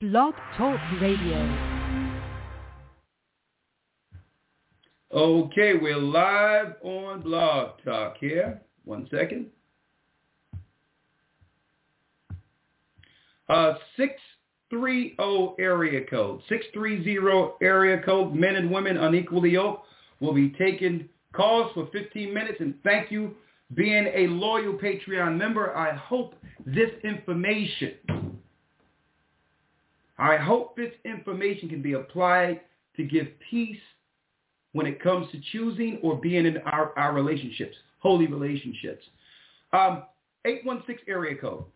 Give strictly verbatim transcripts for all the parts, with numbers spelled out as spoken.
Blog Talk Radio. Okay, we're live on Blog Talk here. One second. Uh, six three zero area code. six three zero area code. Men and women unequally yoked. Will be taking calls for fifteen minutes. And thank you being a loyal Patreon member. I hope this information, I hope this information can be applied to give peace when it comes to choosing or being in our, our relationships, holy relationships. Um, eight one six area code.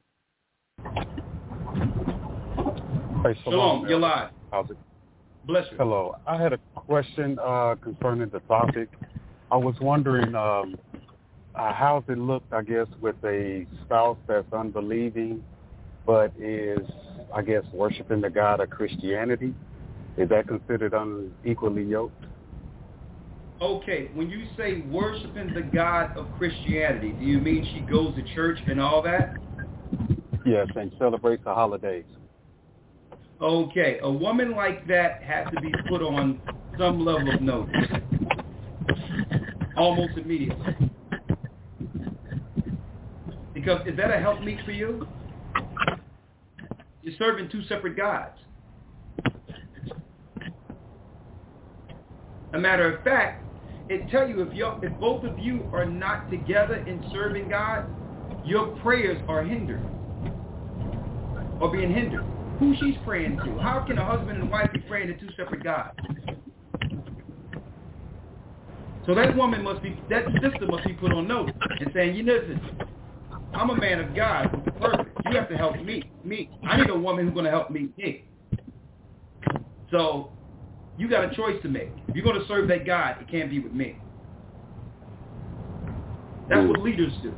Hey, Shalom, you're live. How's it? Bless you. Hello. I had a question uh, concerning the topic. I was wondering um, uh, how's it look, I guess, with a spouse that's unbelieving but is, I guess, worshiping the God of Christianity? Is that considered unequally yoked? Okay, when you say worshiping the God of Christianity, do you mean she goes to church and all that? Yes, and celebrates the holidays. Okay, a woman like that has to be put on some level of notice, almost immediately. Because is that a help meet for you? You're serving two separate gods. A matter of fact, it tell you if you if both of you are not together in serving God, your prayers are hindered or being hindered. Who she's praying to? How can a husband and wife be praying to two separate gods? So that woman must be, that sister must be put on notice and saying, you listen, I'm a man of God with the purpose. You have to help me. Me. I need a woman who's going to help me. Me. So you got a choice to make. If you're going to serve that God, it can't be with me. That's what leaders do.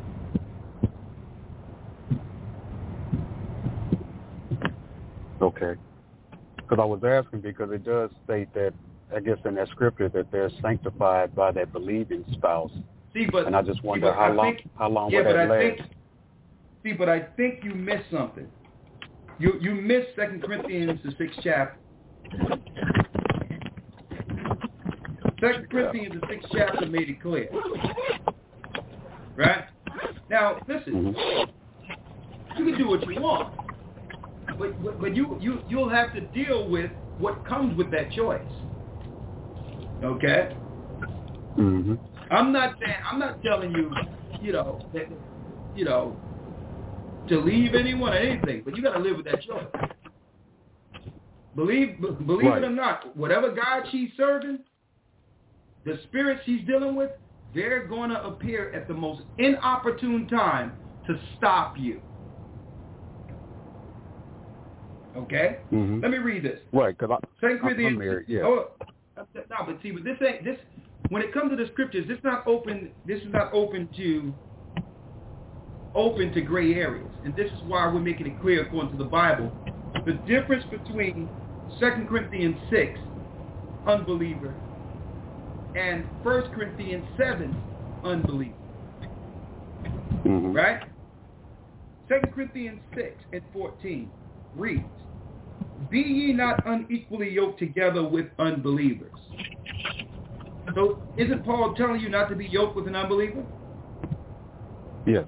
Okay. Because I was asking because it does state that, I guess in that scripture, that they're sanctified by that believing spouse. See, but and I just wonder see, how I long think, how long yeah, would that but I last? Think, see, but I think you missed something. You you missed Second Corinthians, the sixth chapter. Second Corinthians, the sixth chapter made it clear. Right? Now, listen. Mm-hmm. You can do what you want. But, but, but you, you, you'll have to deal with what comes with that choice. Okay? Mm-hmm. I'm not saying, I'm not telling you, you know, that, you know, to leave anyone or anything, but you got to live with that choice. Believe, believe right. it or not, whatever God she's serving, the spirits she's dealing with, they're going to appear at the most inopportune time to stop you. Okay? Mm-hmm. Let me read this. Right, because Second Corinthians. I'm married, yeah. Oh, no, but see, but this ain't this. When it comes to the scriptures, this not open. This is not open to open to gray areas, and this is why we're making it clear according to the Bible. The difference between Second Corinthians six, unbeliever, and First Corinthians seven, unbeliever. Mm-hmm. Right? Second Corinthians six and fourteen reads, be ye not unequally yoked together with unbelievers. So isn't Paul telling you not to be yoked with an unbeliever? Yes.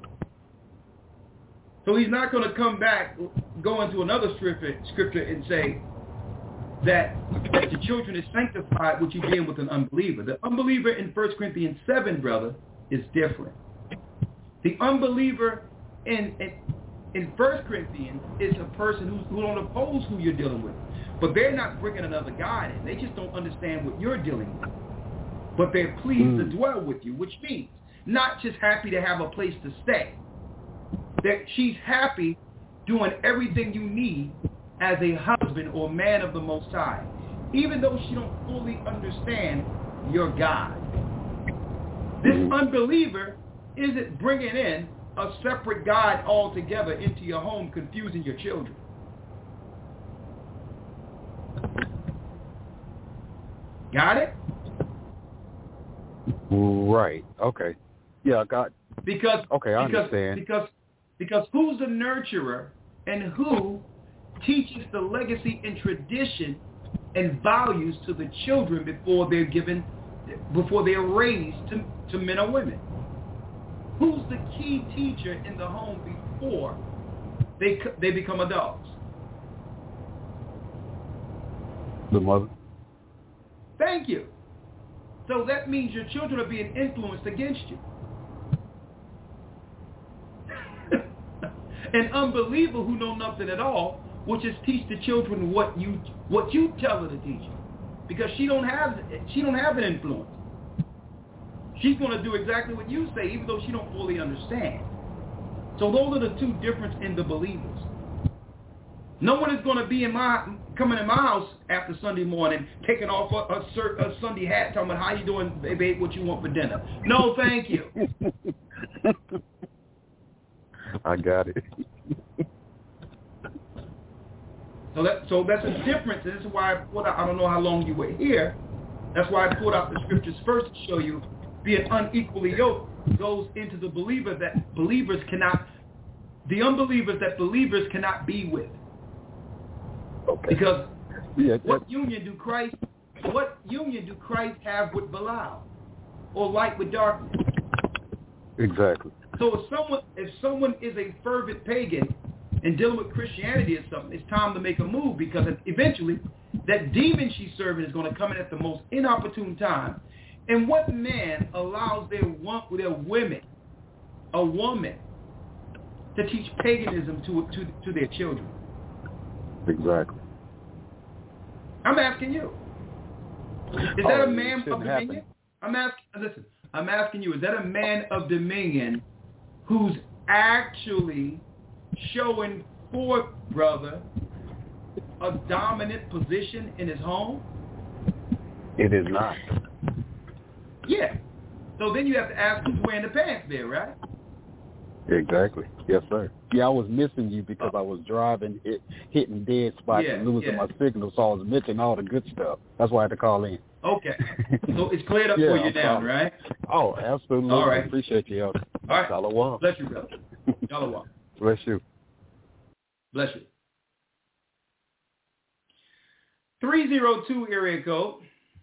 So he's not going to come back, go into another scripture, scripture and say that, that the children is sanctified with you being with an unbeliever. The unbeliever in First Corinthians seven, brother, is different. The unbeliever in, in In First Corinthians, it's a person who's, who don't oppose who you're dealing with. But they're not bringing another God in. They just don't understand what you're dealing with. But they're pleased mm. to dwell with you, which means not just happy to have a place to stay. That she's happy doing everything you need as a husband or man of the Most High, even though she don't fully understand your God. This mm. unbeliever isn't bringing in a separate God altogether into your home, confusing your children. Got it? Right. Okay. Yeah, I got. Because okay, I because, understand. Because because who's the nurturer and who teaches the legacy and tradition and values to the children before they're given, before they're raised to, to men or women. Who's the key teacher in the home before they they become adults? The mother. Thank you. So that means your children are being influenced against you. An unbeliever who know nothing at all will just teach the children what you what you tell her to teach them, because she don't have she don't have an influence. She's going to do exactly what you say, even though she don't fully understand. So those are the two differences in the believers. No one is going to be in my coming in my house after Sunday morning, taking off a, a, cert, a Sunday hat, talking about how you doing, babe, what you want for dinner. No, thank you. I got it. So that so that's a difference. This is why I pulled out. I don't know how long you were here. That's why I pulled out the scriptures first to show you being unequally yoked goes into the believer that believers cannot, the unbelievers that believers cannot be with. Okay. Because yeah, what union do Christ, what union do Christ have with Belial, or light with darkness? Exactly. So if someone if someone is a fervent pagan and dealing with Christianity or something, it's time to make a move, because eventually that demon she's serving is going to come in at the most inopportune time. And what man allows their their women, a woman, to teach paganism to to, to their children? Exactly. I'm asking you. Is that oh, a man of dominion? Happen. I'm asking. Listen, I'm asking you. Is that a man of dominion who's actually showing forth, brother, a dominant position in his home? It is not. Yeah. So then you have to ask who's wearing the pants there, right? Exactly. Yes, sir. Yeah, I was missing you because I was driving, hit, hitting dead spots yeah, and losing yeah. my signal, so I was missing all the good stuff. That's why I had to call in. Okay. So it's cleared up yeah, for you I'm now, sorry. right? Oh, absolutely. All right. I appreciate you, Elder. All right. Shalom. Bless you, brother. Shalom. Bless you. Bless you. three oh two area code.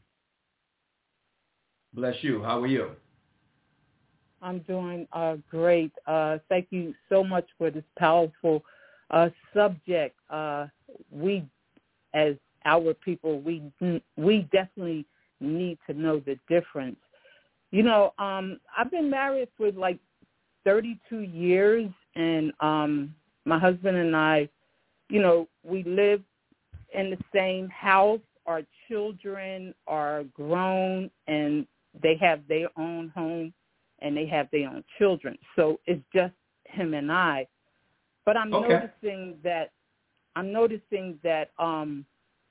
Bless you. How are you? I'm doing uh, great. Uh, thank you so much for this powerful uh, subject. Uh, we, as our people, we we definitely need to know the difference. You know, um, I've been married for like thirty-two years, and um, my husband and I, you know, we live in the same house. Our children are grown, and they have their own home, and they have their own children. So it's just him and I. But I'm okay. noticing that I'm noticing that um,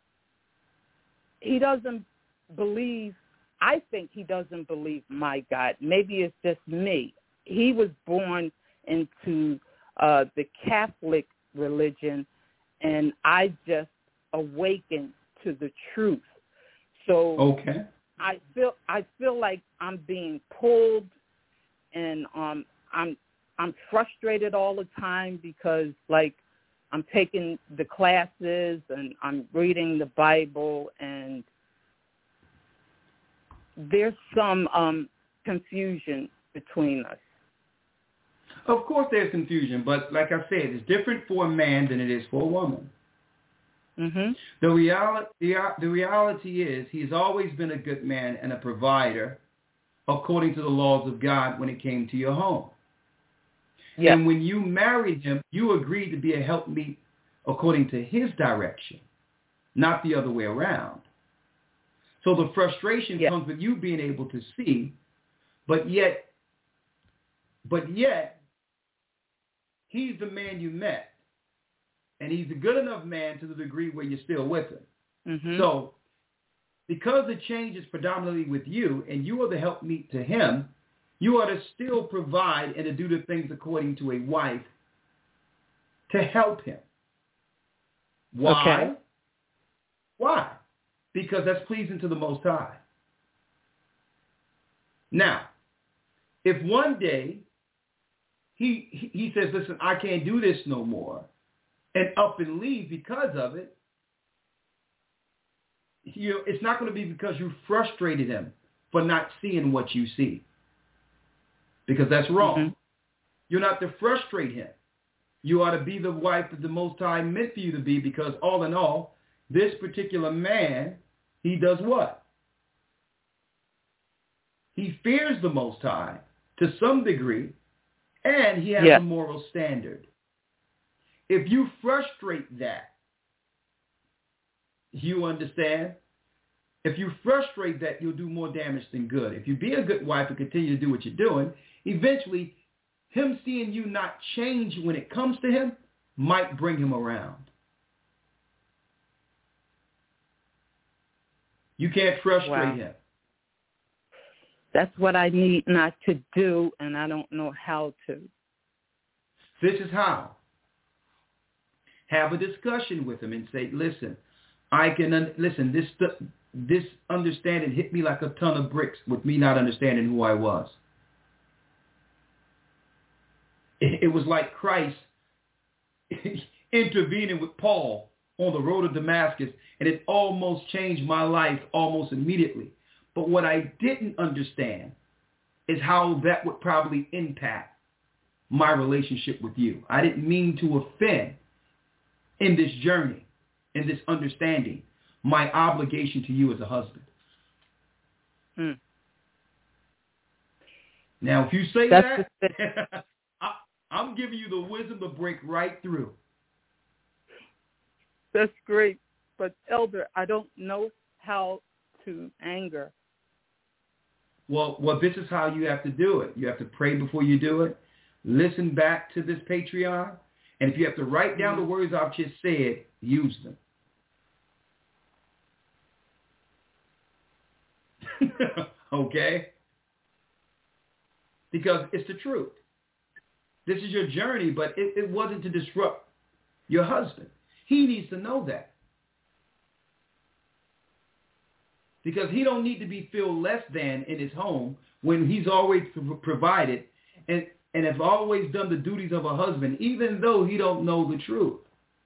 he doesn't believe. I think he doesn't believe my God. Maybe it's just me. He was born into uh, the Catholic religion, and I just awakened to the truth. So okay. I feel I feel like I'm being pulled, and um, I'm I'm frustrated all the time because, like, I'm taking the classes and I'm reading the Bible, and there's some um, confusion between us. Of course there's confusion, but like I said, it's different for a man than it is for a woman. Mm-hmm. The reality, the, the reality is he's always been a good man and a provider according to the laws of God when it came to your home. Yes. And when you married him, you agreed to be a helpmeet according to his direction, not the other way around. So the frustration yes. comes with you being able to see, but yet, but yet, he's the man you met. And he's a good enough man to the degree where you're still with him. Mm-hmm. So because the change is predominantly with you and you are the helpmeet to him, you are to still provide and to do the things according to a wife to help him. Why? Okay. Why? Because that's pleasing to the Most High. Now, if one day he he says, listen, I can't do this no more, and up and leave because of it, you know, it's not going to be because you frustrated him for not seeing what you see. Because that's wrong. Mm-hmm. You're not to frustrate him. You ought to be the wife that the Most High meant for you to be, because all in all, this particular man, he does what? He fears the Most High to some degree, and he has yeah. a moral standard. If you frustrate that, you understand? If you frustrate that, you'll do more damage than good. If you be a good wife and continue to do what you're doing, eventually him seeing you not change when it comes to him might bring him around. You can't frustrate wow. him. That's what I need not to do, and I don't know how to. This is how. Have a discussion with him and say, listen, I can, un- listen, this this understanding hit me like a ton of bricks with me not understanding who I was. It, it was like Christ intervening with Paul on the road to Damascus, and it almost changed my life almost immediately. But what I didn't understand is how that would probably impact my relationship with you. I didn't mean to offend in this journey, in this understanding, my obligation to you as a husband. Hmm. Now, if you say That's that, I, I'm giving you the wisdom to break right through. That's great. But, Elder, I don't know how to anger. Well, well, this is how you have to do it. You have to pray before you do it. Listen back to this Patreon. And if you have to write down the words I've just said, use them. Okay? Because it's the truth. This is your journey, but it, it wasn't to disrupt your husband. He needs to know that. Because he don't need to be feel less than in his home when he's always provided and, and has always done the duties of a husband, even though he don't know the truth.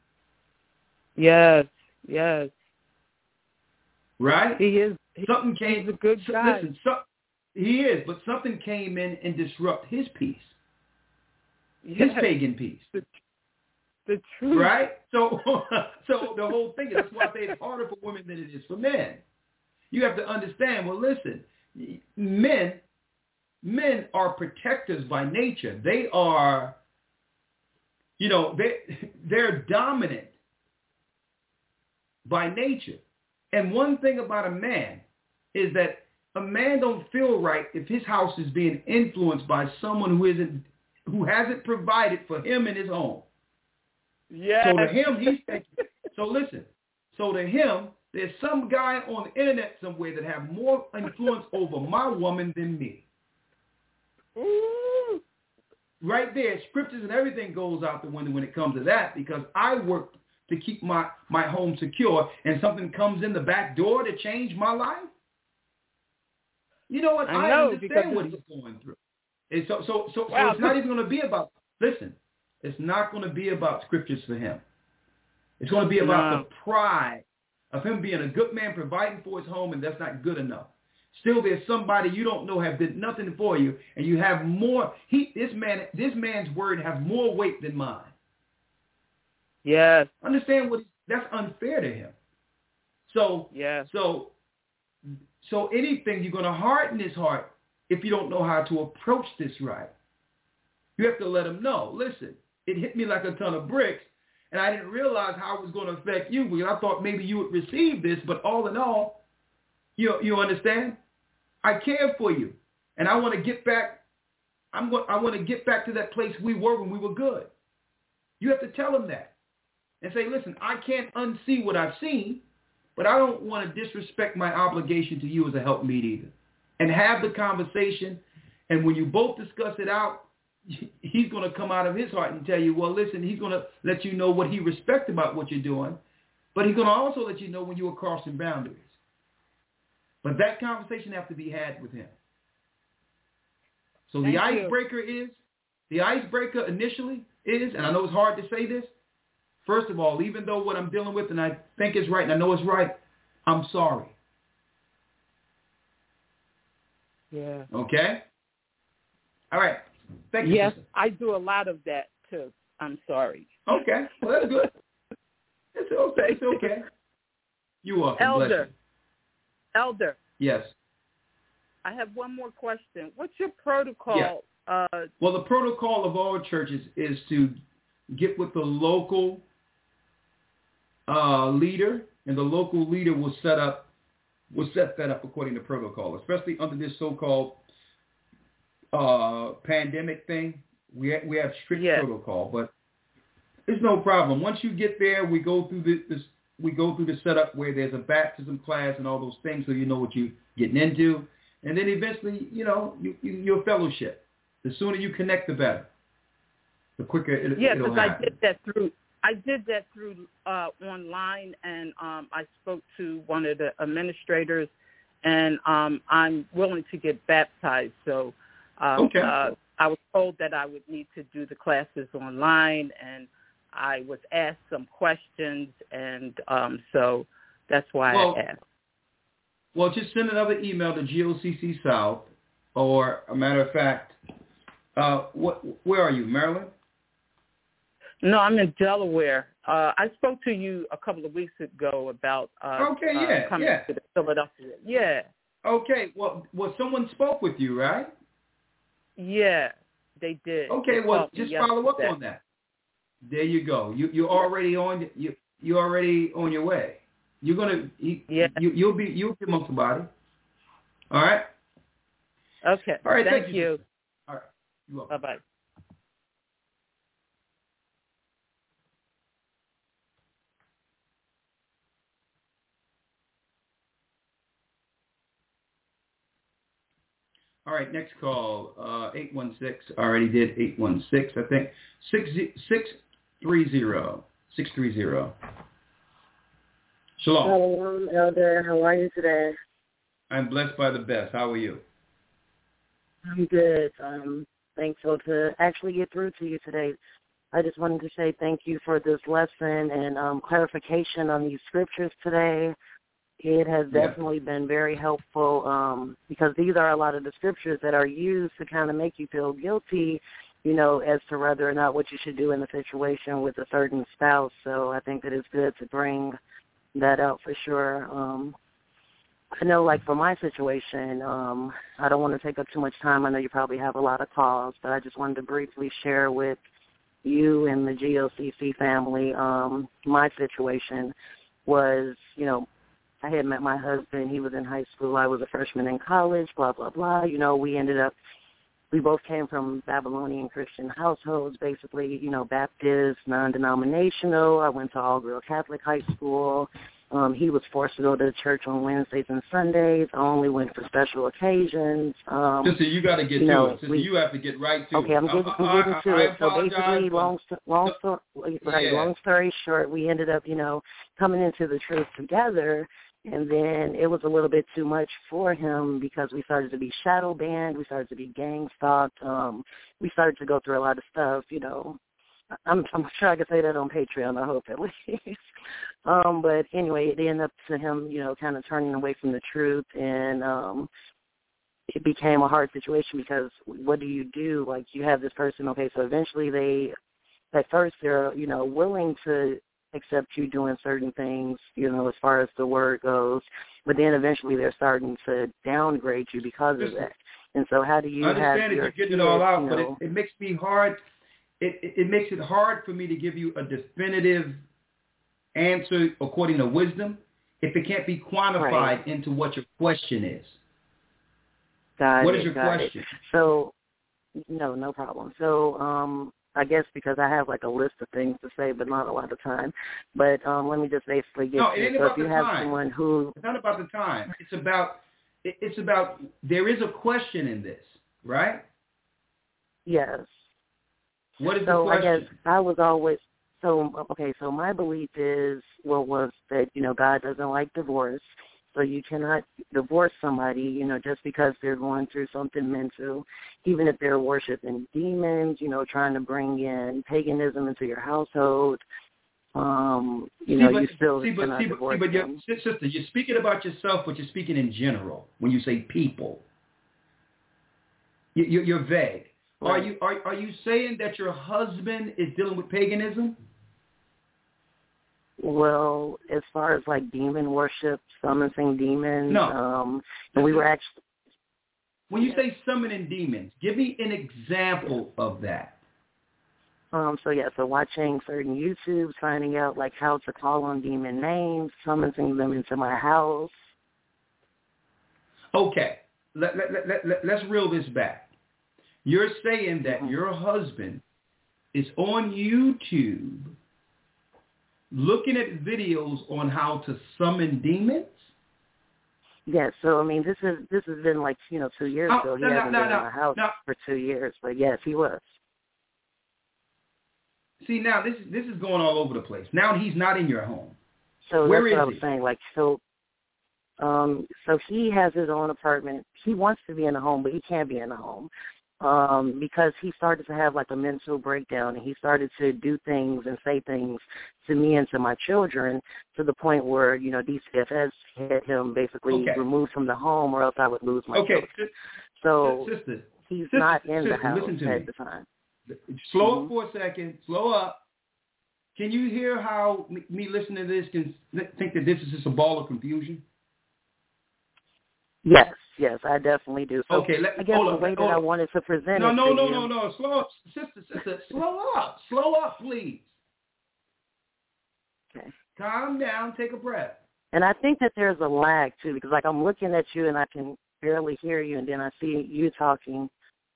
Yes, yes. Right? He is. He, something came, he's a good guy. Listen, so, he is, but something came in and disrupt his peace. His yes. pagan peace. The, the truth. Right? So, so the whole thing is, that's why I say it's harder for women than it is for men. You have to understand, well, listen, men, men are protectors by nature. They are, you know, they, they're dominant by nature. And one thing about a man is that a man don't feel right if his house is being influenced by someone who isn't, who hasn't provided for him in his home. Yeah. So to him, he's thinking, so listen, so to him, there's some guy on the internet somewhere that have more influence over my woman than me. Ooh. Right there, scriptures and everything goes out the window when it comes to that, because I work to keep my, my home secure, and something comes in the back door to change my life. You know what? I, I know, understand what he's going through. And so, so, so, wow. so it's not even going to be about, listen, it's not going to be about scriptures for him. It's going to be about no. the pride of him being a good man, providing for his home, and that's not good enough. Still, there's somebody you don't know have did nothing for you, and you have more. He, this man, this man's word has more weight than mine. Yes. Understand what? That's unfair to him. So, yes. So, so anything, you're going to harden his heart if you don't know how to approach this right. You have to let him know. Listen, it hit me like a ton of bricks. And I didn't realize how it was going to affect you, because I thought maybe you would receive this. But all in all, you you understand? I care for you, and I want to get back. I'm going. I want to get back to that place we were when we were good. You have to tell him that, and say, listen, I can't unsee what I've seen, but I don't want to disrespect my obligation to you as a helpmeet either. And have the conversation, and when you both discuss it out, he's going to come out of his heart and tell you, well, listen, he's going to let you know what he respects about what you're doing, but he's going to also let you know when you are crossing boundaries. But that conversation has to be had with him. So Thank the you. icebreaker is, the icebreaker initially is, and I know it's hard to say this, first of all, even though what I'm dealing with and I think is right and I know it's right, I'm sorry. Yeah. Okay? All right. Thank you. Yes, sister. I do a lot of that too. I'm sorry. Okay. Well, that's good. It's okay. It's okay. You're welcome. Elder. Bless you. Elder. Yes. I have one more question. What's your protocol? Yeah. Uh, well, the protocol of all churches is to get with the local uh, leader, and the local leader will set up will set that up according to protocol, especially under this so-called uh, pandemic thing. We ha- we have strict yes. protocol, but it's no problem. Once you get there, we go through the, this. We go through the setup where there's a baptism class and all those things, so you know what you're getting into, and then eventually, you know, you, you, your fellowship. The sooner you connect, the better. The quicker it, yeah, it'll because happen. I did that through. I did that through uh, online, and um, I spoke to one of the administrators, and um, I'm willing to get baptized. So um, okay. uh, I was told that I would need to do the classes online, and I was asked some questions, and um, so that's why well, I asked. Well, just send another email to G O C C South, or a matter of fact, uh, what? Where are you, Maryland? No, I'm in Delaware. Uh, I spoke to you a couple of weeks ago about uh, okay, yeah, uh, coming yeah. to Philadelphia. Yeah. Okay, well, well, someone spoke with you, right? Yeah, they did. Okay, they well, just follow up yesterday. on that. There you go. You you're already on you you're already on your way. You're gonna you, yeah. you you'll be you'll be amongst the body. All right. Okay. All right. Thank, Thank you. you. All right. You're welcome. Bye bye. All right, next call, uh, eight one six, already did eight one six, I think, six six three zero, six three zero. Shalom. Shalom, Elder. How are you today? I'm blessed by the best. How are you? I'm good. I'm thankful to actually get through to you today. I just wanted to say thank you for this lesson and um, clarification on these scriptures today. It has Yeah. definitely been very helpful um, because these are a lot of the scriptures that are used to kind of make you feel guilty, you know, as to whether or not what you should do in a situation with a certain spouse. So I think that it's good to bring that out for sure. Um, I know, like, for my situation, um, I don't want to take up too much time. I know you probably have a lot of calls, but I just wanted to briefly share with you and the G O C C family um, my situation was, you know, I had met my husband. He was in high school. I was a freshman in college, blah, blah, blah. You know, we ended up, we both came from Babylonian Christian households, basically, you know, Baptist, non-denominational. I went to all-girl Catholic high school. Um, he was forced to go to church on Wednesdays and Sundays. I only went for special occasions. Um, Sister, you got to get you to know, it. Sister, we, you have to get right to okay, it. I'm getting, I, I'm getting I, to I, it. I So basically, for, long, long, story, right, yeah. long story short, we ended up, you know, coming into the truth together. And then it was a little bit too much for him because we started to be shadow banned. We started to be gang stalked. Um, we started to go through a lot of stuff, you know. I'm, I'm sure I could say that on Patreon, I hope, at least. um, but anyway, it ended up to him, you know, kind of turning away from the truth. And um, it became a hard situation because what do you do? Like, you have this person, okay, so eventually they, at first they're, you know, willing to accept you doing certain things, you know, as far as the word goes, but then eventually they're starting to downgrade you because of that. And so how do you I understand have that your you're getting kids, it all out, you but know, it, it makes me hard. It, it, it makes it hard for me to give you a definitive answer according to wisdom if it can't be quantified right. into what your question is. Got what it, is your got question? It. So, no, no problem. So, um, I guess because I have like a list of things to say, but not a lot of time. But um, let me just basically get no, to it ain't it. So about if you the have time. someone who... It's not about the time. It's about, it, it's about, there is a question in this, right? Yes. What is so the question? I guess I was always... So, okay, so my belief is, well, was that, you know, God doesn't like divorce. So you cannot divorce somebody, you know, just because they're going through something mental, even if they're worshiping demons, you know, trying to bring in paganism into your household. um, you see, know, but, you still see, but, cannot see, but, divorce see, but them. your, sister, you're speaking about yourself, but you're speaking in general when you say people. You, you, you're vague. Right. Are you are are you saying that your husband is dealing with paganism? Well, as far as like demon worship, summoning demons, no. um, and we were actually. When you say summoning demons, give me an example of that. Um, so yeah, so watching certain YouTubes, finding out like how to call on demon names, summoning them into my house. Okay, let, let, let, let, let's reel this back. You're saying that mm-hmm. your husband is on YouTube looking at videos on how to summon demons? Yes, so I mean, this is this has been like you know two years oh, ago. He no, hasn't no, been no, in my house no. for two years, but yes, he was. See, now this this is going all over the place. Now he's not in your home. So Where that's is what I was he? saying. Like so, um, so he has his own apartment. He wants to be in a home, but he can't be in a home um, because he started to have like a mental breakdown, and he started to do things and say things to me and to my children to the point where you know D C F S had him basically okay. removed from the home, or else I would lose my okay. children. So sister, he's sister, not in sister, the house listen to at me. the time. Slow mm-hmm. up for a second. Slow up. Can you hear how me, me listening to this can think that this is just a ball of confusion? Yes, yes, I definitely do. So okay, let, I guess hold the up, way that hold I up. wanted to present no, it no, to no, you. No, no, no, Slow up. Sister, sister, slow up. Slow up, please. Okay. Calm down. Take a breath. And I think that there's a lag, too, because, like, I'm looking at you and I can barely hear you, and then I see you talking.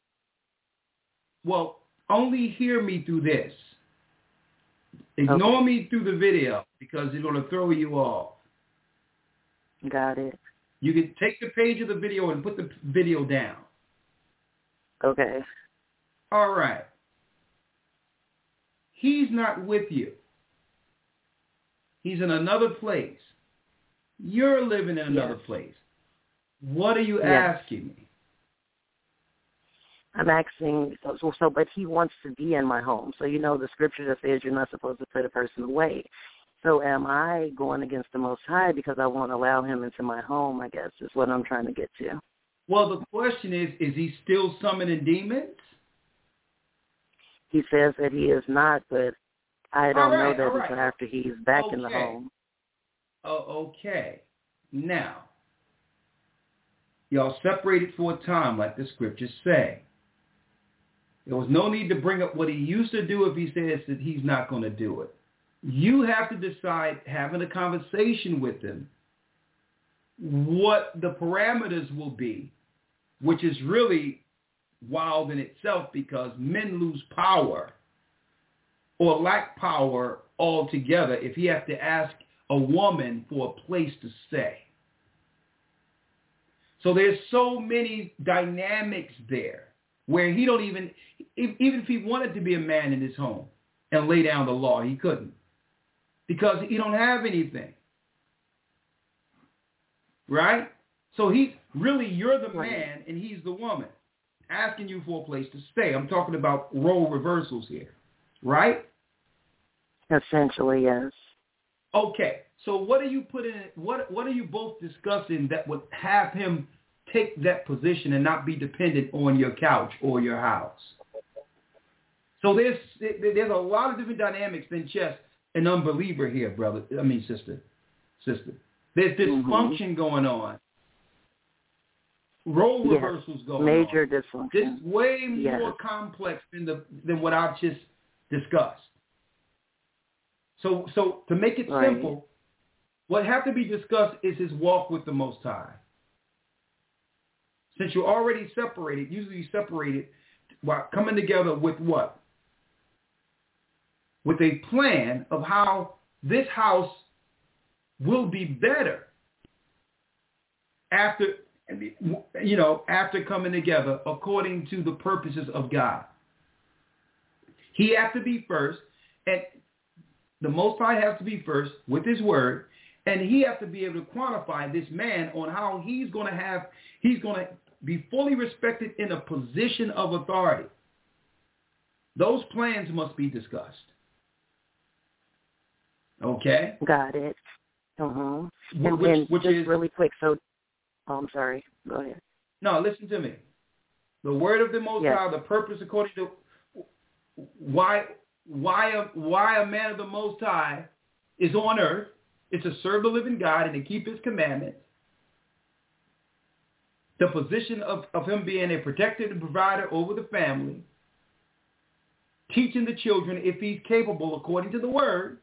Well, only hear me through this. Ignore okay. me through the video because it's going to throw you off. Got it. You can take the page of the video and put the video down. Okay. All right. He's not with you. He's in another place. You're living in another yes. place. What are you yes. asking me? I'm asking, so, so, but he wants to be in my home. So, you know, the scripture that says you're not supposed to put a person away. So am I going against the Most High because I won't allow him into my home, I guess, is what I'm trying to get to. Well, the question is, is he still summoning demons? He says that he is not, but I don't right, know that right. until after he's back okay. in the home. Oh, okay. Now, y'all separated for a time, like the scriptures say. There was no need to bring up what he used to do if he says that he's not going to do it. You have to decide, having a conversation with him, what the parameters will be, which is really wild in itself because men lose power or lack power altogether if he has to ask a woman for a place to stay. So there's so many dynamics there where he don't even, even if he wanted to be a man in his home and lay down the law, he couldn't because he don't have anything. Right? So he's really, you're the man and he's the woman asking you for a place to stay. I'm talking about role reversals here. Right? Essentially, yes. Okay. So what are you putting, what, what are you both discussing that would have him take that position and not be dependent on your couch or your house? So there's there's a lot of different dynamics than just an unbeliever here, brother. I mean, sister, sister. There's dysfunction mm-hmm. going on. Role yes. reversals going Major on. Major dysfunction. This is way yes. more complex than the than what I've just discussed. So so to make it right. simple, what have to be discussed is his walk with the Most High. Since you're already separated, usually you separated while coming together with what? With a plan of how this house will be better after, you know, after coming together according to the purposes of God. He has to be first, and the Most High has to be first with his word, and he has to be able to quantify this man on how he's going to have, he's going to be fully respected in a position of authority. Those plans must be discussed. Okay? Got it. Uh-huh. And, which, and which just is, really quick, so, oh, I'm sorry. Go ahead. No, listen to me. The word of the Most Yes. High, the purpose according to why why a, why a man of the Most High is on earth, is to serve the living God and to keep his commandments. The position of, of him being a protector and provider over the family, teaching the children if he's capable according to the word.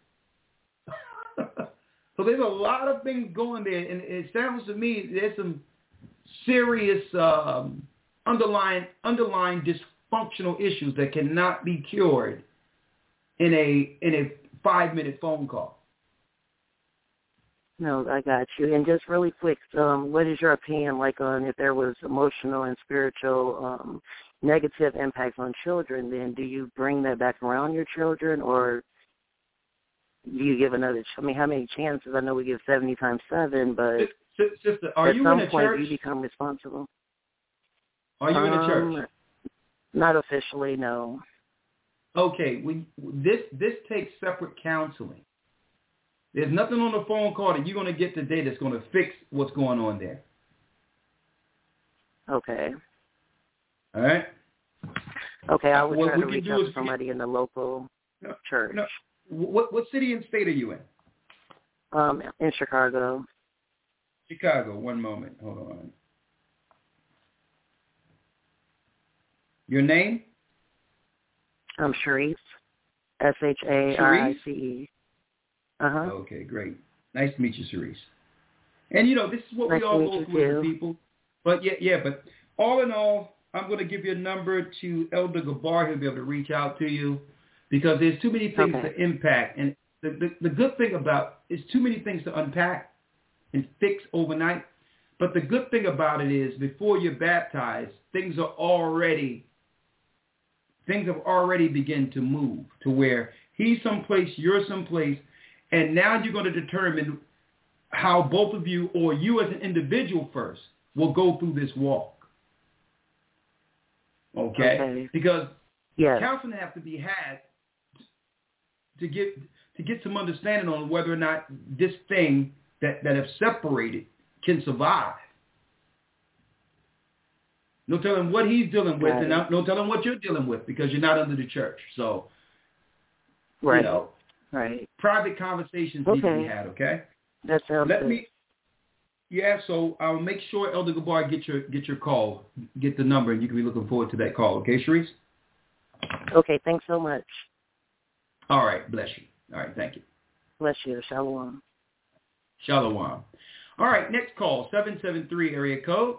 So there's a lot of things going there, and it sounds to me there's some serious um, underlying underlying dysfunctional issues that cannot be cured in a in a five minute phone call. No, I got you. And just really quick, um, what is your opinion like on if there was emotional and spiritual um, negative impacts on children? Then do you bring that back around your children, or do you give another? Ch- I mean, how many chances? I know we give seventy times seven, but Sister, are at you some in a point church? you become responsible. Are you um, in a church? Not officially, no. Okay, we, this this takes separate counseling. There's nothing on the phone call that you're going to get today that's going to fix what's going on there. Okay. All right? Okay, I would What try we to can reach do out is to somebody in the local No, church. No. What what city and state are you in? Um, in Chicago. Chicago. One moment. Hold on. Your name? I'm Sharice. S H A R I C E. Uh-huh. Okay, great. Nice to meet you, Sharice. And, you know, this is what nice we all to go meet through as you. people. But, yeah, yeah, but all in all, I'm going to give you a number to Elder Gabar. He'll be able to reach out to you because there's too many things Okay. to impact. And the, the, the good thing about it's too many things to unpack and fix overnight. But the good thing about it is before you're baptized, things are already, things have already begun to move to where he's someplace, you're someplace, and now you're going to determine how both of you or you as an individual first will go through this walk. Okay? Okay. Because yes. counseling has to be had to get to get some understanding on whether or not this thing that, that have separated can survive. No telling what he's dealing with, and no telling what you're dealing with because you're not under the church. So, right. you know, right. private conversations okay. need to be had, okay? That sounds Let good. me, yeah, so I'll make sure Elder Gabar get your get your call, get the number, and you can be looking forward to that call, okay, Sharice? Okay, thanks so much. All right, bless you. All right, thank you. Bless you. Shalom. Shalom. All right, next call, seven seven three area code.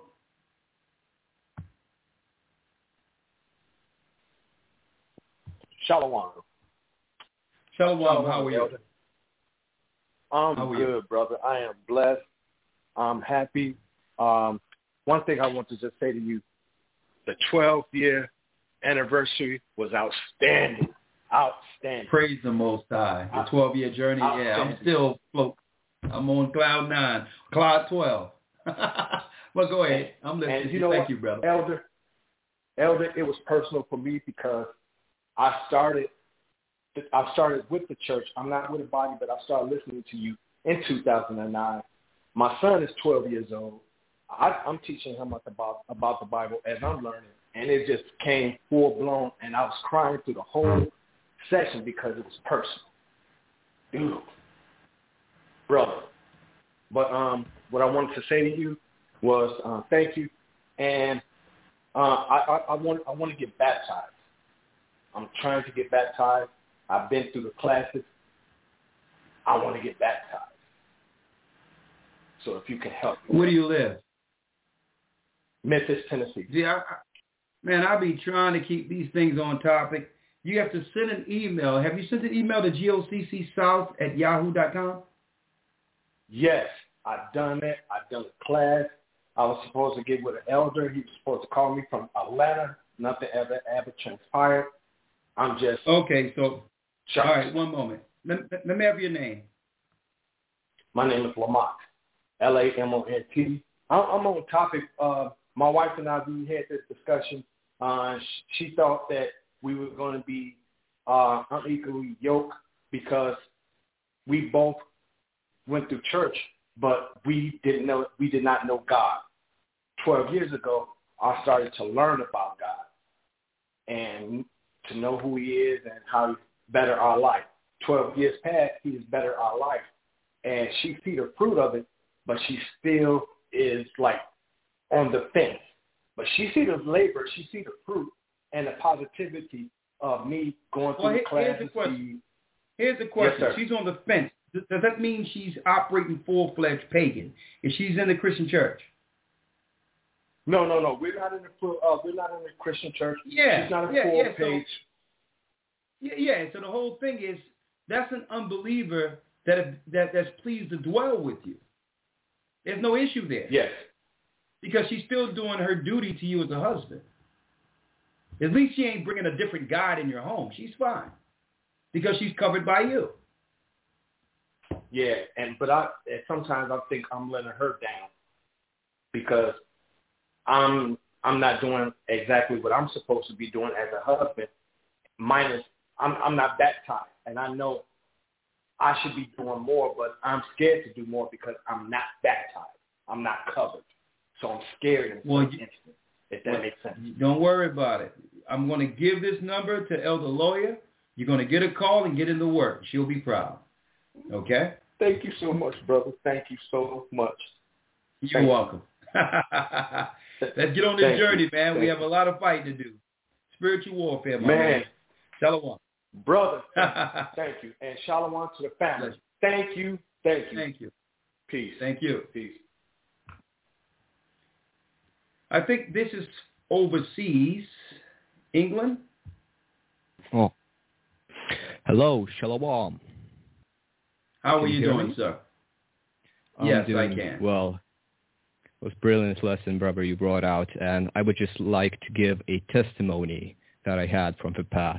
Shalom. Shalom, Shalom, how are you? Elder. I'm how are good, you? brother. I am blessed. I'm happy. Um, one thing I want to just say to you, the twelfth year anniversary was outstanding. Outstanding. Praise the Most High. The twelve-year journey, yeah, I'm still float. I'm on cloud nine, cloud twelve. Well, go ahead. I'm listening. And you know Thank what, you, brother. Elder, Elder, it was personal for me because I started I started with the church. I'm not with a body, but I started listening to you in two thousand nine. My son is twelve years old. I, I'm teaching him about, about the Bible as I'm learning, and it just came full-blown, and I was crying through the whole session because it was personal. Dude, brother. But um, what I wanted to say to you was uh, thank you, and uh, I, I, I want I want to get baptized. I'm trying to get baptized. I've been through the classes. I want to get baptized. So if you can help me. Where do you live? Memphis, Tennessee. See, I, I, man, I'll be trying to keep these things on topic. You have to send an email. Have you sent an email to G O C C South at yahoo dot com? Yes, I've done it. I've done a class. I was supposed to get with an elder. He was supposed to call me from Atlanta. Nothing ever, ever transpired. I'm just... Okay, so... shocked. All right, one moment. Let, let me have your name. My name is Lamont. L A M O N T. I'm on topic. Uh, my wife and I, we had this discussion. Uh, she thought that we were going to be uh, unequally yoked because we both went through church, but we didn't know, we did not know God. Twelve years ago, I started to learn about God and to know who he is and how he better our life. Twelve years past, he has bettered our life. And she see the fruit of it, but she still is like on the fence. But she see the labor, she see the fruit and the positivity of me going through well, the here, classes. Here's the question. Here's the question. Yes, she's on the fence. Does that mean she's operating full-fledged pagan? If she's in the Christian church? No, no, no. We're not in the full. Uh, we're not in the Christian church. Yeah, she's not a yeah, full yeah, page. So, yeah, yeah. So the whole thing is that's an unbeliever that that that's pleased to dwell with you. There's no issue there. Yes. Because she's still doing her duty to you as a husband. At least she ain't bringing a different God in your home. She's fine because she's covered by you. Yeah, and but I and sometimes I think I'm letting her down because I'm I'm not doing exactly what I'm supposed to be doing as a husband. Minus, I'm I'm not baptized, and I know I should be doing more, but I'm scared to do more because I'm not baptized. I'm not covered, so I'm scared in well, some instance. If that well, makes sense. Don't worry about it. I'm going to give this number to Elder Lawyer. You're going to get a call and get into work. She'll be proud. Okay? Thank you so much, brother. Thank you so much. You're Thank welcome. Let's get on this Thank journey, you. man. Thank we have a lot of fighting to do. Spiritual warfare, my man. man. Shalom. Brother, thank you. And shalom to the family. Thank you. Thank you. Thank you. Peace. Thank you. Peace. I think this is overseas, England. Oh. Hello, shalom. How Can are you, you doing, me? sir? I'm yes, doing I can. Well, it was a brilliant lesson, brother, you brought out, and I would just like to give a testimony that I had from the past.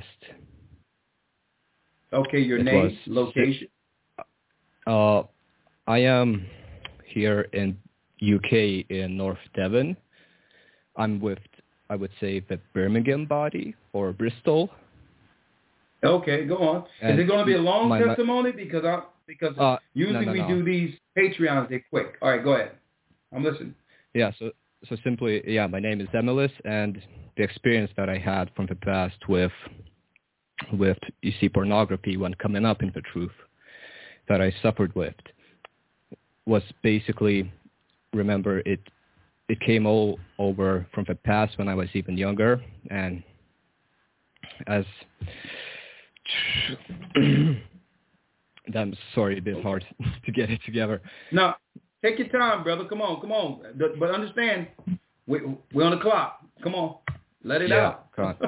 Okay, your it name, was, location? Uh, I am here in U K in North Devon. I'm with, I would say, the Birmingham body or Bristol. Okay, go on. And is it going to be a long my, testimony? Because I because uh, usually no, no, we no. do these Patreons, they're quick. All right, go ahead. I'm listening. Yeah, so so simply, yeah, my name is Emilis, and the experience that I had from the past with, with you see, pornography when coming up in the truth that I suffered with was basically, remember, it it came all over from the past when I was even younger, and as I'm sorry, a bit hard to get it together. No, take your time, brother. Come on, come on. But understand, we, we're on the clock. Come on. Let it yeah, out.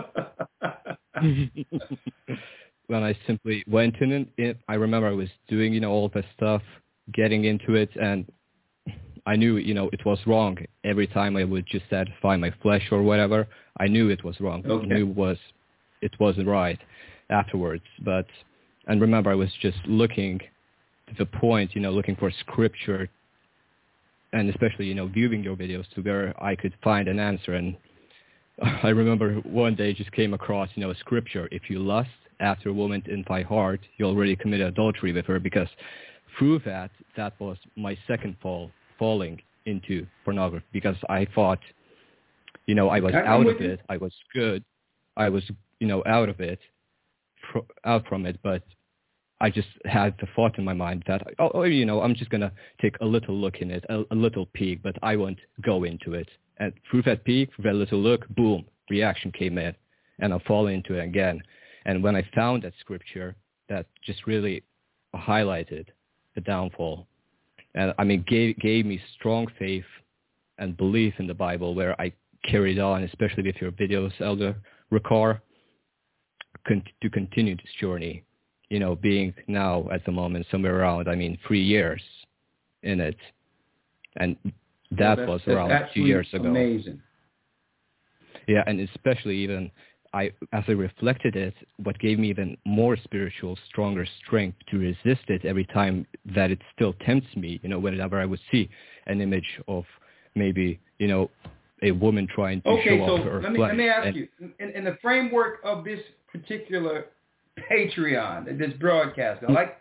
When I simply went in it, I remember I was doing, you know, all the stuff, getting into it, and I knew, you know, it was wrong. Every time I would just satisfy my flesh or whatever, I knew it was wrong. Okay. I knew it was, it wasn't right afterwards. But, and remember, I was just looking to the point, you know, looking for scripture, and especially, you know, viewing your videos to where I could find an answer. And I remember one day just came across, you know, a scripture. If you lust after a woman in thy heart, you already committed adultery with her, because through that, that was my second fall, falling into pornography, because I thought, you know, I was I'm out of you. it. I was good. I was, you know, out of it, fr- out from it, but I just had the thought in my mind that, oh, oh you know, I'm just going to take a little look in it, a, a little peek, but I won't go into it. And through that peek, through that little look, boom, reaction came in, and I fall into it again. And when I found that scripture, that just really highlighted the downfall, and I mean, gave, gave me strong faith and belief in the Bible, where I carried on, especially with your videos, Elder Ricard, con- to continue this journey, you know, being now at the moment somewhere around, I mean, three years in it. And that well, was around two years ago. Amazing. Yeah, and especially even I, as I reflected it, what gave me even more spiritual, stronger strength to resist it every time that it still tempts me, you know, whenever I would see an image of maybe, you know, a woman trying to okay, show so off her let me, flesh. let me ask and, you, in, in the framework of this particular Patreon, this broadcast, I like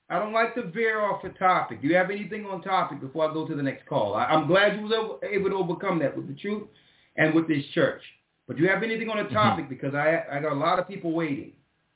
I don't like to veer off the topic. Do you have anything on topic before I go to the next call? I, I'm glad you was able to overcome that with the truth and with this church. But do you have anything on the topic? Mm-hmm. Because I I got a lot of people waiting.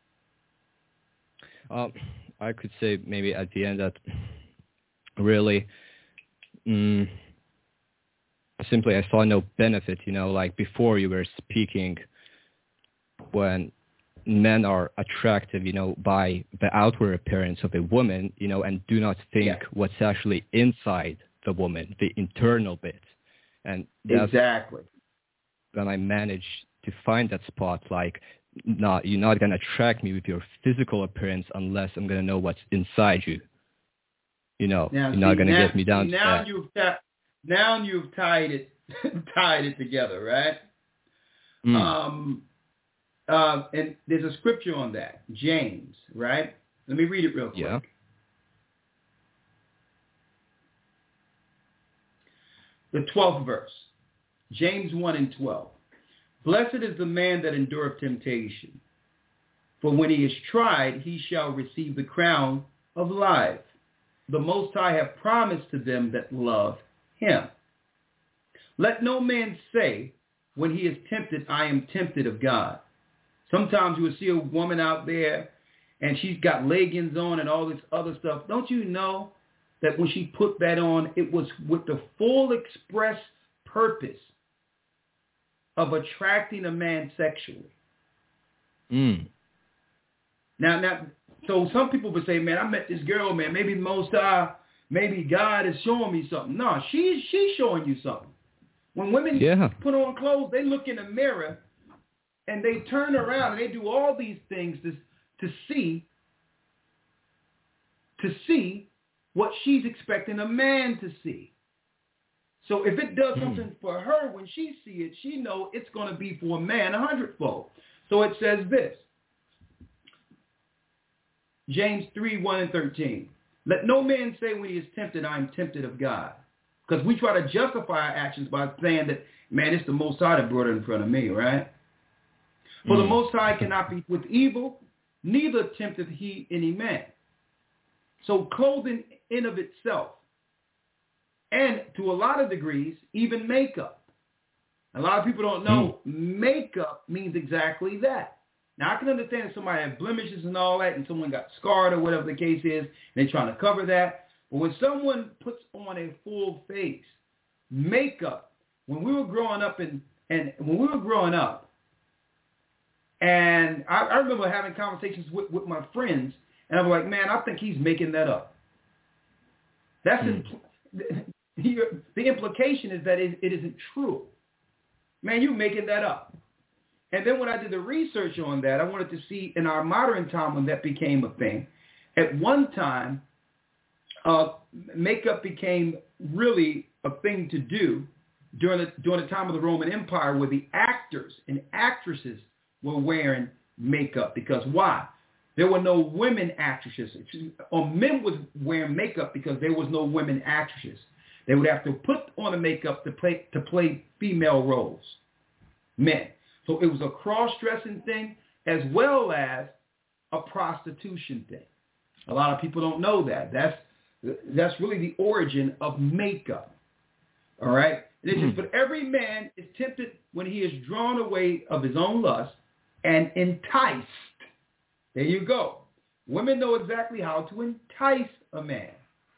Um, I could say maybe at the end that really um, simply I saw no benefit, you know, like before you were speaking when men are attractive, you know, by the outward appearance of a woman, you know, and do not think yeah. what's actually inside the woman, the internal bit. And that's exactly. when I managed to find that spot, like, not you're not going to attract me with your physical appearance unless I'm going to know what's inside you. You know, now, you're see, not going to now, get me down see, to now that. You've ta- now you've tied it, tied it together, right? Mm. Um, uh, and there's a scripture on that, James, right? Let me read it real quick. Yeah. The twelfth verse, James one and twelve. Blessed is the man that endureth temptation, for when he is tried, he shall receive the crown of life. The Most High hath promised to them that love him. Let no man say, when he is tempted, I am tempted of God. Sometimes you will see a woman out there, and she's got leggings on and all this other stuff. Don't you know that when she put that on, it was with the full express purpose of attracting a man sexually? Mm. Now, now, so some people would say, man, I met this girl, man. Maybe most uh, maybe God is showing me something. No, she's she's showing you something. When women yeah. put on clothes, they look in the mirror and they turn around and they do all these things to to see to see what she's expecting a man to see. So if it does something mm. for her when she see it, she know it's going to be for a man a hundredfold. So it says this, James three, one and thirteen. Let no man say when he is tempted, I am tempted of God. Because we try to justify our actions by saying that, man, it's the Most High that brought it in front of me, right? For mm. the Most High cannot be with evil, neither tempteth he any man. So clothing in of itself, and to a lot of degrees, even makeup. A lot of people don't know mm. makeup means exactly that. Now, I can understand if somebody had blemishes and all that, and someone got scarred or whatever the case is, and they're trying to cover that. But when someone puts on a full face, makeup, when we were growing up, and, and when we were growing up, and I, I remember having conversations with, with my friends, and I was like, man, I think he's making that up. That's mm. impl- the, the implication is that it, it isn't true. Man, you're making that up. And then when I did the research on that, I wanted to see in our modern time when that became a thing. At one time, uh, makeup became really a thing to do during the, during the time of the Roman Empire, where the actors and actresses were wearing makeup. Because why? There were no women actresses. Or men was wearing makeup because there was no women actresses. They would have to put on the makeup to play to play female roles, men. So it was a cross-dressing thing as well as a prostitution thing. A lot of people don't know that. That's that's really the origin of makeup. All right? And it's just, but every man is tempted when he is drawn away of his own lust and enticed. There you go. Women know exactly how to entice a man.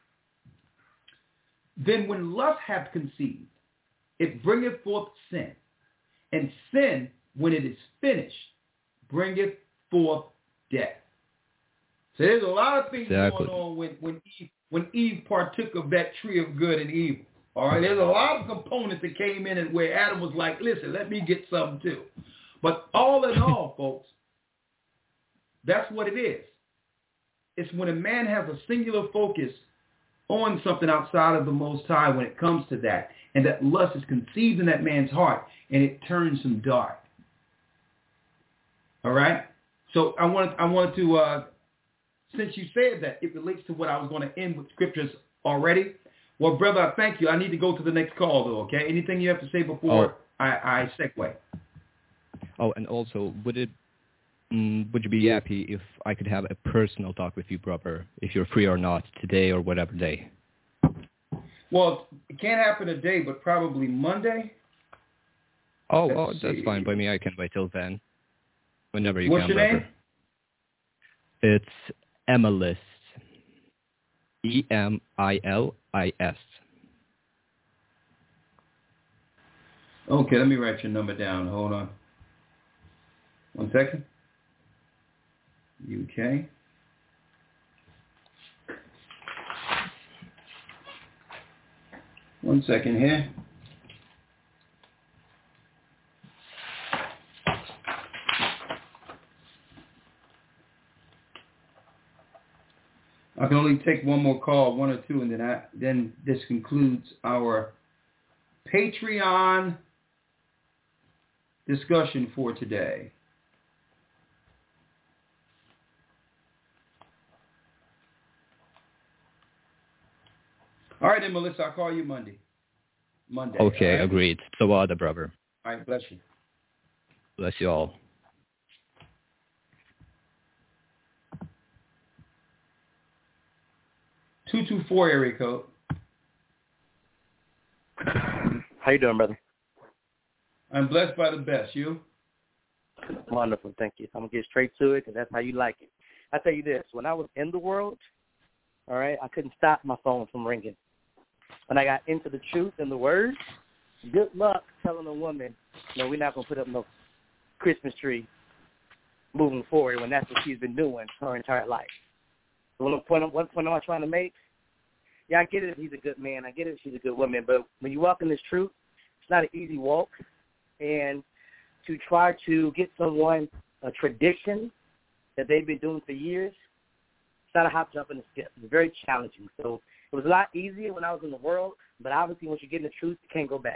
Then when lust hath conceived, it bringeth forth sin. And sin, when it is finished, bringeth forth death. So there's a lot of things exactly. going on when, when, Eve, when Eve partook of that tree of good and evil. All right, there's a lot of components that came in and where Adam was like, listen, let me get something too. But all in all, folks, that's what it is. It's when a man has a singular focus on something outside of the Most High when it comes to that, and that lust is conceived in that man's heart, and it turns him dark. All right? So I wanted, I wanted to, uh, since you said that, it relates to what I was going to end with scriptures already. Well, brother, I thank you. I need to go to the next call, though, okay? Anything you have to say before oh. I, I segue? Oh, and also, would it mm, would you be happy if I could have a personal talk with you, brother, if you're free or not, today or whatever day? Well, it can't happen today, but probably Monday. Oh, Let's oh that's see. fine by me. I can wait till then. Whenever you What's can, your brother. name? It's Emilis. E M I L I S. Okay, let me write your number down. Hold on. One second. U K. One second here. I can only take one more call, one or two, and then I, then this concludes our Patreon discussion for today. All right, then, Melissa, I'll call you Monday. Monday. Okay, right? agreed. So are the brother. All right, bless you. Bless you all. two two four area code. How you doing, brother? I'm blessed by the best. You? Wonderful, thank you. I'm going to get straight to it because that's how you like it. I tell you this, when I was in the world, all right, I couldn't stop my phone from ringing. When I got into the truth and the word, good luck telling a woman, no, we're not going to put up no Christmas tree moving forward when that's what she's been doing her entire life. So what point, what point am I trying to make? Yeah, I get it if he's a good man. I get it if she's a good woman. But when you walk in this truth, it's not an easy walk. And to try to get someone a tradition that they've been doing for years, it's not a hop, jump, and a skip. It's very challenging. So it was a lot easier when I was in the world, but obviously once you get in the truth, you can't go back.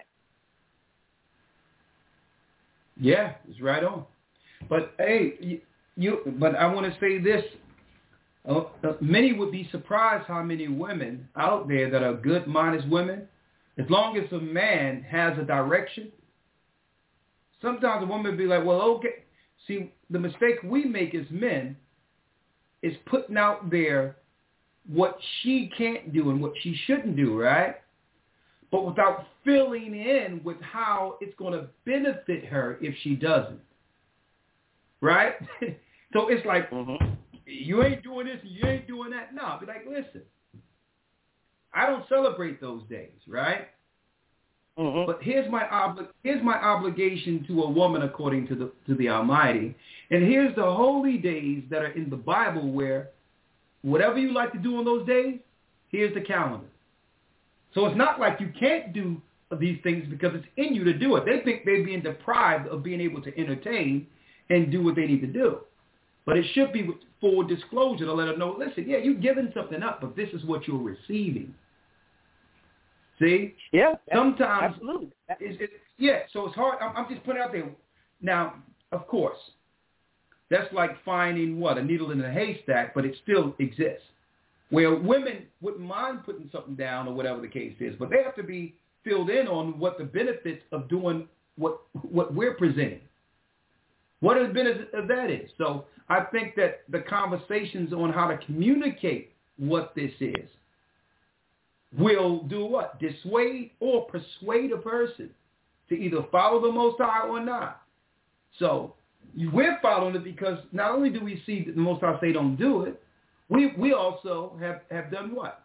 Yeah, it's right on. But, hey, you, you but I want to say this. Uh, uh, many would be surprised how many women out there that are good, modest women, as long as a man has a direction, sometimes a woman would be like, well, okay. See, the mistake we make as men is putting out there what she can't do and what she shouldn't do, right? But without filling in with how it's going to benefit her if she doesn't, right? So it's like, mm-hmm. You ain't doing this and you ain't doing that. No, I'll be like, listen, I don't celebrate those days, right? Mm-hmm. But here's my obli- here's my obligation to a woman according to the to the Almighty. And here's the holy days that are in the Bible where whatever you like to do on those days, here's the calendar. So it's not like you can't do these things because it's in you to do it. They think they're being deprived of being able to entertain and do what they need to do. But it should be with full disclosure to let them know, listen, yeah, you're giving something up, but this is what you're receiving. See? Yeah. Sometimes, absolutely. It's, it's, yeah, so it's hard. I'm, I'm just putting it out there. Now, of course, that's like finding, what, a needle in a haystack, but it still exists. Where women wouldn't mind putting something down or whatever the case is, but they have to be filled in on what the benefits of doing what what we're presenting. What the benefit of that is. So I think that the conversations on how to communicate what this is will do what? Dissuade or persuade a person to either follow the Most High or not. So we're following it because not only do we see that the Most High say don't do it, we we also have, have done what?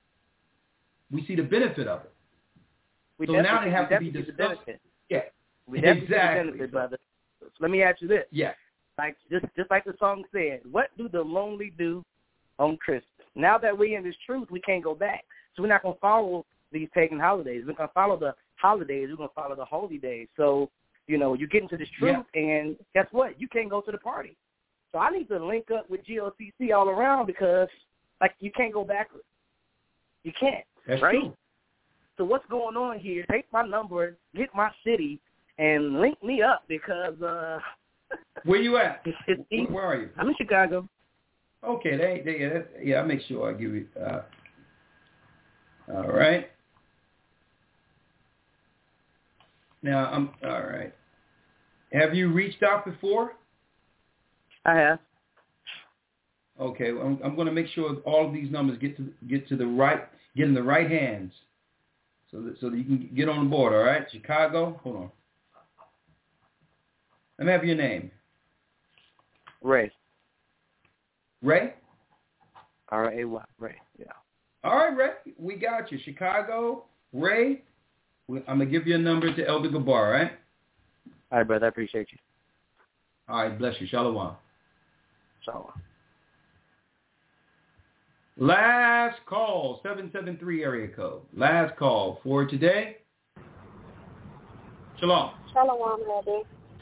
We see the benefit of it. We so now they have to be discussed. Yeah, we definitely exactly. see the benefit, brother. So let me ask you this. Yeah. Like just just like the song said, what do the lonely do on Christmas? Now that we're in this truth, we can't go back. So we're not going to follow these pagan holidays. We're going to follow the holidays. We're going to follow the holy days. So, you know, you get into this truth, yeah. And guess what? You can't go to the party. So I need to link up with G O C C all around because, like, you can't go backwards. You can't, That's right? True. So what's going on here? Take my number, get my city, and link me up because uh, where you at? It's, it's where are you? I'm in Chicago. Okay, they, they, yeah, yeah, I'll make sure I give you. Uh, all right. Now I'm all right. Have you reached out before? I have. Okay, I'm, I'm going to make sure all of these numbers get to get to the right, get in the right hands, so that so that you can get on the board. All right, Chicago. Hold on. Let me have your name. Ray. Ray. R A Y. Ray. Yeah. All right, Ray. We got you. Chicago. Ray. I'm going to give you a number to Elder Gabar. All right. All right, brother. I appreciate you. All right. Bless you. Shalom. Shalom. Last call, seven seven three area code. Last call for today. Shalom. Shalom, Elder.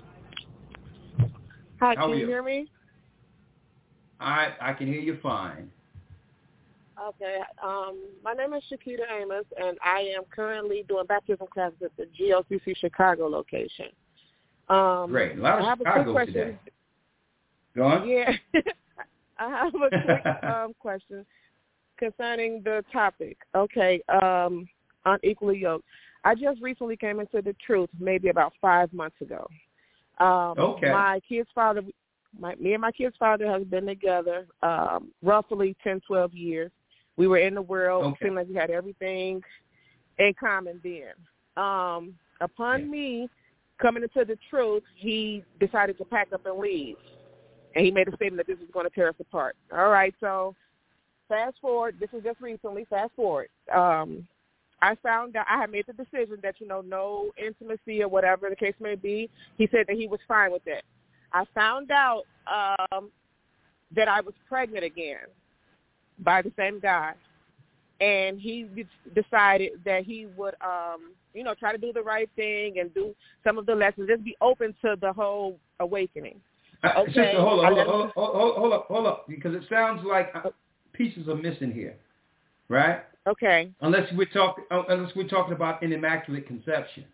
Hi, How can are you you? hear me? I I can hear you fine. Okay. Um, my name is Shakita Amos, and I am currently doing baptism classes at the G L C C Chicago location. Um, Great. A lot of I have a Chicago quick today. question. Go on. Yeah. I have a quick um, question concerning the topic. Okay. Um, unequally yoked. I just recently came into the truth maybe about five months ago. Um, Okay. My kid's father, my, me and my kid's father has been together um, roughly ten, twelve years. We were in the world. Okay. It seemed like we had everything in common then. Um, upon Yeah. me coming into the truth, he decided to pack up and leave. And he made a statement that this is going to tear us apart. All right, so fast forward. This was just recently. Fast forward. Um, I found out I had made the decision that, you know, no intimacy or whatever the case may be. He said that he was fine with that. I found out um, that I was pregnant again by the same guy. And he decided that he would, um, you know, try to do the right thing and do some of the lessons, just be open to the whole awakening. Uh, Okay. Sister, hold I up, let hold him- up, hold up, hold up, hold up, because it sounds like uh, pieces are missing here, right? Okay. Unless we're talking, uh, unless we're talking about an immaculate conception.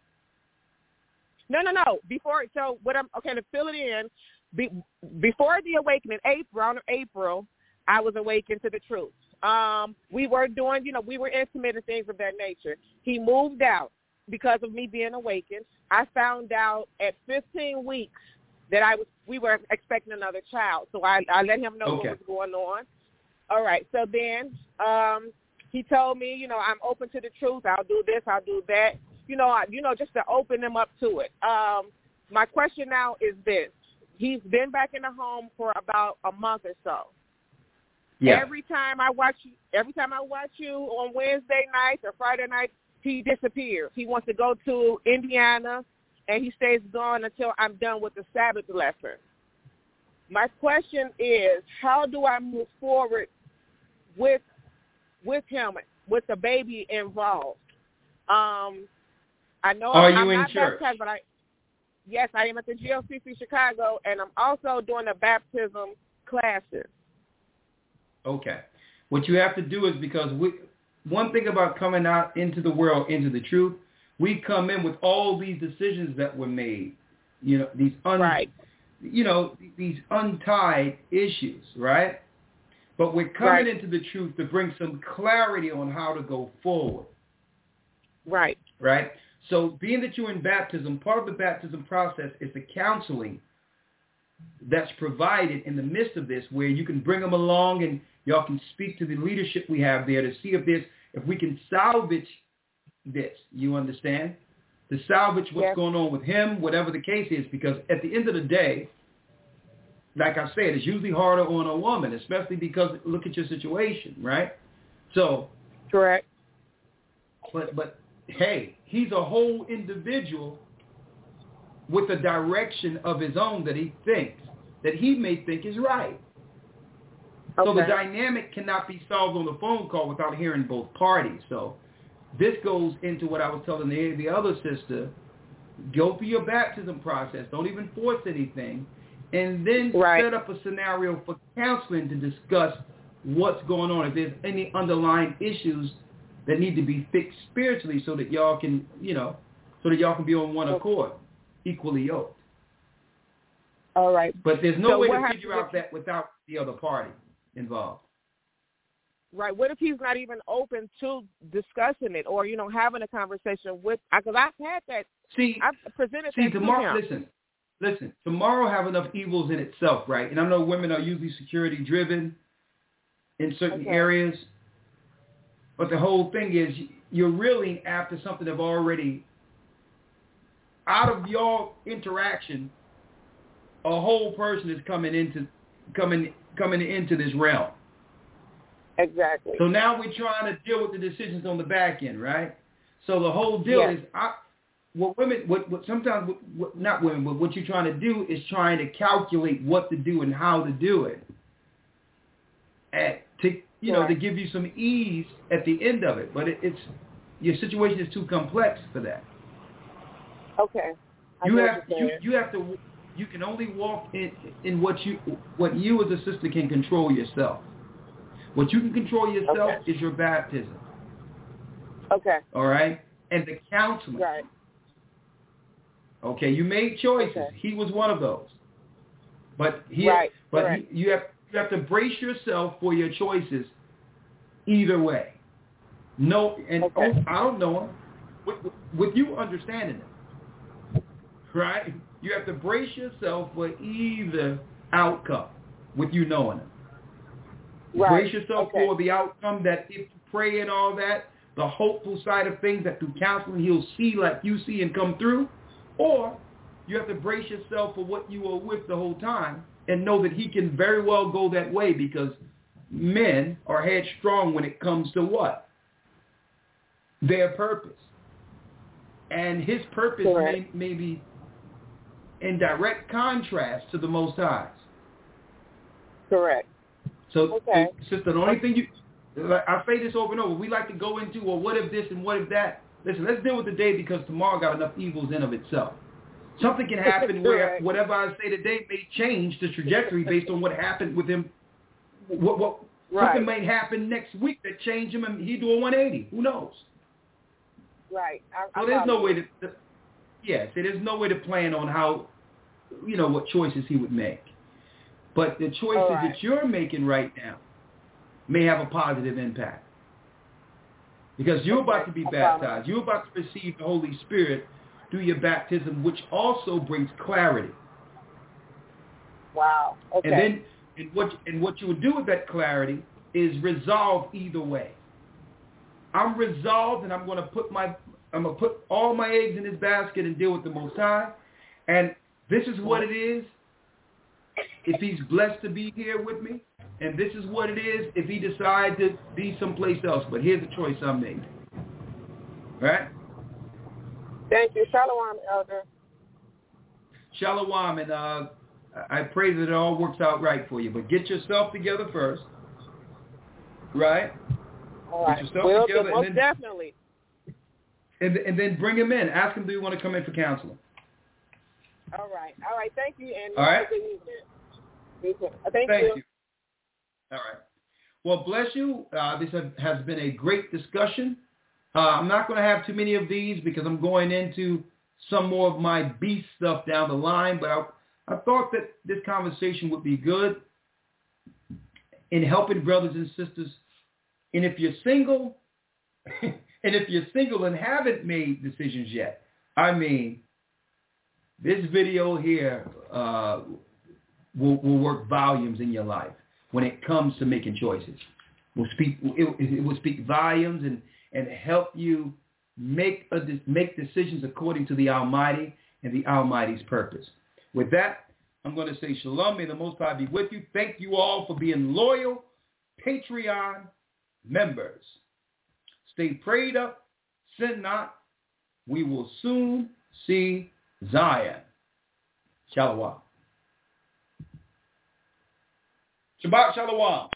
No, no, no. Before, so what I'm, okay, to fill it in, be, before the awakening, April, around April, I was awakened to the truth. Um, we were doing, you know, we were intimate and things of that nature. He moved out because of me being awakened. I found out at fifteen weeks that I was, we were expecting another child. So I, I let him know Okay. what was going on. All right. So then um, he told me, you know, I'm open to the truth. I'll do this. I'll do that. You know, I, you know, just to open him up to it. Um, my question now is this. He's been back in the home for about a month or so. Yeah. Every time I watch you, every time I watch you on Wednesday nights or Friday nights, he disappears. He wants to go to Indiana, and he stays gone until I'm done with the Sabbath lesson. My question is, how do I move forward with with him, with the baby involved? Um, I know Are I'm, you I'm in not church? baptized, but I yes, I am at the G L C C Chicago, and I'm also doing the baptism classes. Okay. What you have to do is, because we, one thing about coming out into the world, into the truth, we come in with all these decisions that were made, you know, these un, Right. you know, these untied issues, right? But we're coming Right. into the truth to bring some clarity on how to go forward, Right. right? So being that you're in baptism, part of the baptism process is the counseling that's provided in the midst of this, where you can bring them along and y'all can speak to the leadership we have there to see if this, if we can salvage this. You understand? To salvage what's Yes. going on with him, whatever the case is, because at the end of the day, like I said, it's usually harder on a woman, especially because look at your situation, right? So, Correct. but but hey, he's a whole individual with a direction of his own that he thinks, that he may think is right. So the Okay. dynamic cannot be solved on the phone call without hearing both parties. So this goes into what I was telling the, the other sister. Go through your baptism process. Don't even force anything. And then Right. set up a scenario for counseling to discuss what's going on. If there's any underlying issues that need to be fixed spiritually so that y'all can, you know, so that y'all can be on one accord, equally yoked. All right. But there's no So way what to happens figure out if- that without the other party involved. Right. What if he's not even open to discussing it or, you know, having a conversation with, because I've had that. See, I've presented see, that to tomorrow, him. listen, listen, tomorrow have enough evils in itself, right? And I know women are usually security driven in certain okay. areas, but the whole thing is you're really after something that already, out of your interaction, a whole person is coming into coming coming into this realm. Exactly. So now we're trying to deal with the decisions on the back end, right? So the whole deal yes. is, I, what women, what, what sometimes, what, what, not women, but what you're trying to do is trying to calculate what to do and how to do it, and to you know right. to give you some ease at the end of it. But it, it's your situation is too complex for that. Okay. I You have you, you, you have to you can only walk in in what you what you as a sister can control yourself. What you can control yourself okay. is your baptism. Okay. All right? And the counseling. Right. Okay, you made choices. Okay. He was one of those. But he right. but right. he, you have you have to brace yourself for your choices either way. No, and okay. oh, I don't know him. With, with you understanding it, right? You have to brace yourself for either outcome with you knowing it. Right. Brace yourself okay. for the outcome that if you pray and all that, the hopeful side of things that through counseling he'll see like you see and come through. Or you have to brace yourself for what you were with the whole time and know that he can very well go that way, because men are headstrong when it comes to what? Their purpose. And his purpose may, may be in direct contrast to the Most High's. Correct. So, okay. sister, the only thing you, I say this over and over, we like to go into, well, what if this and what if that? Listen, let's deal with the day, because tomorrow got enough evils in of itself. Something can happen where whatever I say today may change the trajectory based on what happened with him. What, what right. Something may happen next week that change him and he do a one eighty. Who knows? Right. I, so there's no way to, to, yeah, so there's no way to plan on how, you know, what choices he would make. But the choices right. that you're making right now may have a positive impact. Because you're about to be baptized. You're about to receive the Holy Spirit through your baptism, which also brings clarity. Wow. Okay. And then and what, and what you would do with that clarity is resolve either way. I'm resolved, and I'm going to put my I'm going to put all my eggs in this basket and deal with the Most High. And this is what it is if he's blessed to be here with me. And this is what it is if he decides to be someplace else. But here's the choice I made. Right? Thank you. Shalom, Elder. Shalom. And uh, I pray that it all works out right for you. But get yourself together first. Right? All right. Get yourself well, together. Most and then, definitely. And, and then bring him in. Ask him, do you want to come in for counseling? All right. All right. Thank you. And all right. Thank, Thank you. you. All right. Well, bless you. Uh, this has been a great discussion. Uh, I'm not going to have too many of these because I'm going into some more of my beast stuff down the line. But I, I thought that this conversation would be good in helping brothers and sisters. And if you're single, and if you're single and haven't made decisions yet, I mean, this video here uh, will, will work volumes in your life when it comes to making choices. Will speak, it, it will speak volumes and, and help you make a, make decisions according to the Almighty and the Almighty's purpose. With that, I'm going to say shalom. May the Most High be with you. Thank you all for being loyal Patreon members. Stay prayed up, sin not. We will soon see Zion. Shalom. Shabbat Shalom.